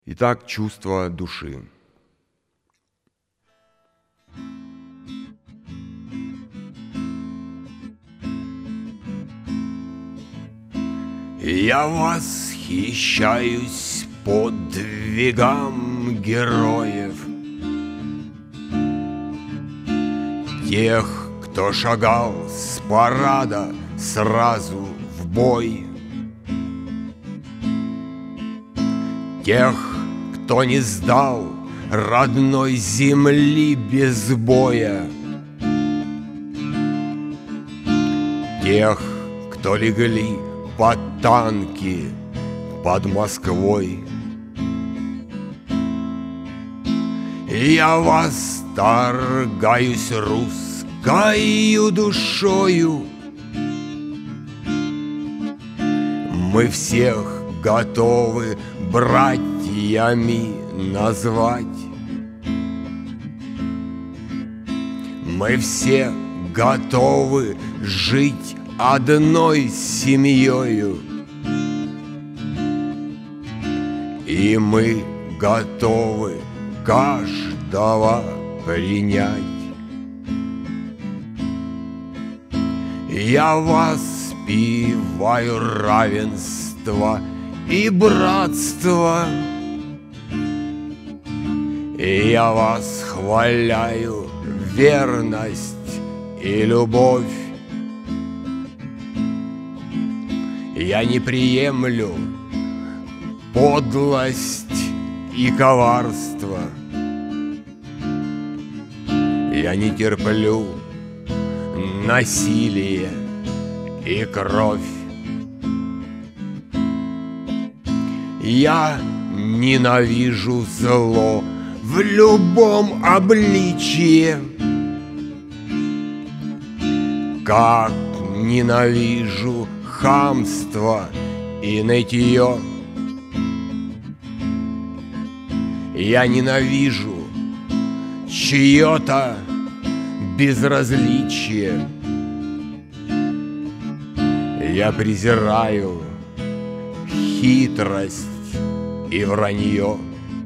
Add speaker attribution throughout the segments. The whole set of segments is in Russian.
Speaker 1: Итак, чувство души. Я восхищаюсь подвигам героев, тех, кто шагал с парада сразу в бой, тех, кто не сдал родной земли без боя, тех, кто легли под танки под Москвой. Я восторгаюсь русскою душою. Мы всех готовы братьями назвать. Мы все готовы жить одной семьёю, и мы готовы каждого принять. Я воспеваю равенство и братство, и я восхваляю верность и любовь. Я не приемлю подлость и коварство. Я не терплю насилие и кровь. Я ненавижу зло в любом обличье, как ненавижу хамство и нытье. Я ненавижу чье-то безразличие. Я презираю хитрость и вранье.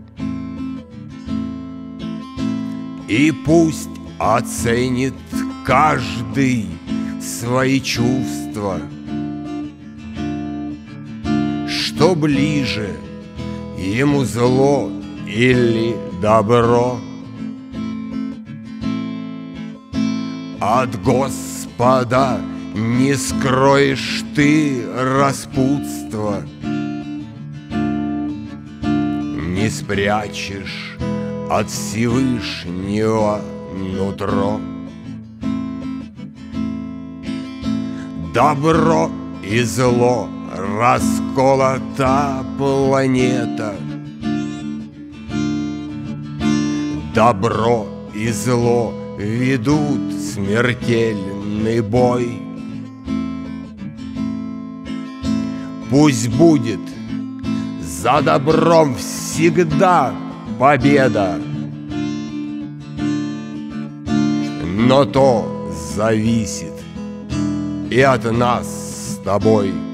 Speaker 1: И пусть оценит каждый свои чувства, что ближе ему зло или добро. От Господа не скроешь ты распутство, не спрячешь от Всевышнего нутро. Добро и зло расколота планета. Добро и зло ведут смертельный бой. Пусть будет за добром всегда победа, но то зависит и от нас с тобой.